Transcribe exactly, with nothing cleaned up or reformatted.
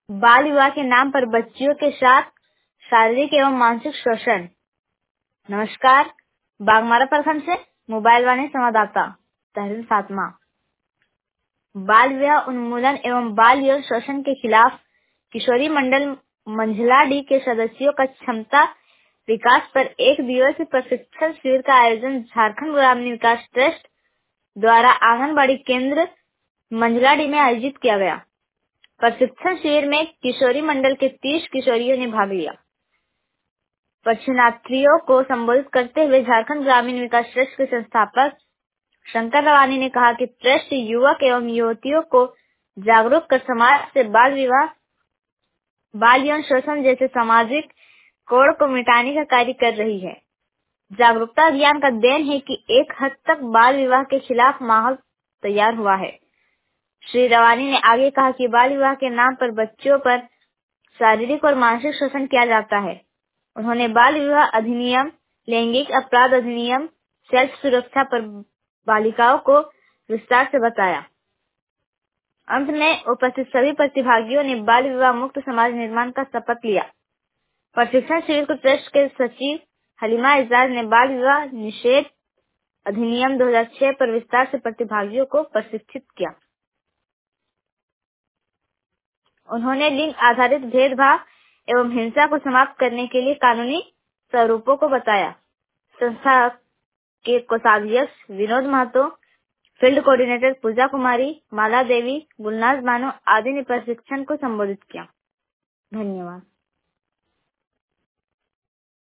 बाल विवाह के नाम पर बच्चियों के साथ शारीरिक एवं मानसिक शोषण। नमस्कार, बागमारा प्रखंड से मोबाइल वाणी संवाददाता तहरीर फातिमा। बाल विवाह उन्मूलन एवं बाल यौन शोषण के खिलाफ किशोरी मंडल मंझलाडीह के सदस्यों का क्षमता विकास पर एक दिवसीय प्रशिक्षण शिविर का आयोजन झारखंड ग्रामीण विकास ट्रस्ट द्वारा आंगनबाड़ी केंद्र मंझलाडीह में आयोजित किया गया। प्रशिक्षण शिविर में किशोरी मंडल के तीस किशोरियों ने भाग लिया। प्रशिक्षणार्थियों को संबोधित करते हुए झारखंड ग्रामीण विकास ट्रस्ट के संस्थापक शंकर रवानी ने कहा कि ट्रस्ट युवक एवं युवतियों को जागरूक कर समाज से बाल विवाह, बाल यौन शोषण जैसे सामाजिक कोड़ को मिटाने का कार्य कर रही है। जागरूकता अभियान का देन है कि एक हद तक बाल विवाह के खिलाफ माहौल तैयार हुआ है। श्री रवानी ने आगे कहा कि बाल विवाह के नाम पर बच्चों पर शारीरिक और मानसिक शोषण किया जाता है। उन्होंने बाल विवाह अधिनियम, लैंगिक अपराध अधिनियम, सेल्फ सुरक्षा पर बालिकाओं को विस्तार से बताया। अंत में उपस्थित सभी प्रतिभागियों ने बाल विवाह मुक्त समाज निर्माण का शपथ लिया। प्रशिक्षण शिविर को ट्रस्ट के सचिव हलीमा एजाज ने बाल विवाह निषेध अधिनियम दो हज़ार छह पर विस्तार से प्रतिभागियों को प्रशिक्षित किया। उन्होंने लिंग आधारित भेदभाव एवं हिंसा को समाप्त करने के लिए कानूनी स्वरूपों को बताया। संस्था के कोषाध्यक्ष विनोद महतो, फील्ड कोऑर्डिनेटर पूजा कुमारी, माला देवी, गुलनाज बानो आदि ने प्रशिक्षण को संबोधित किया। धन्यवाद।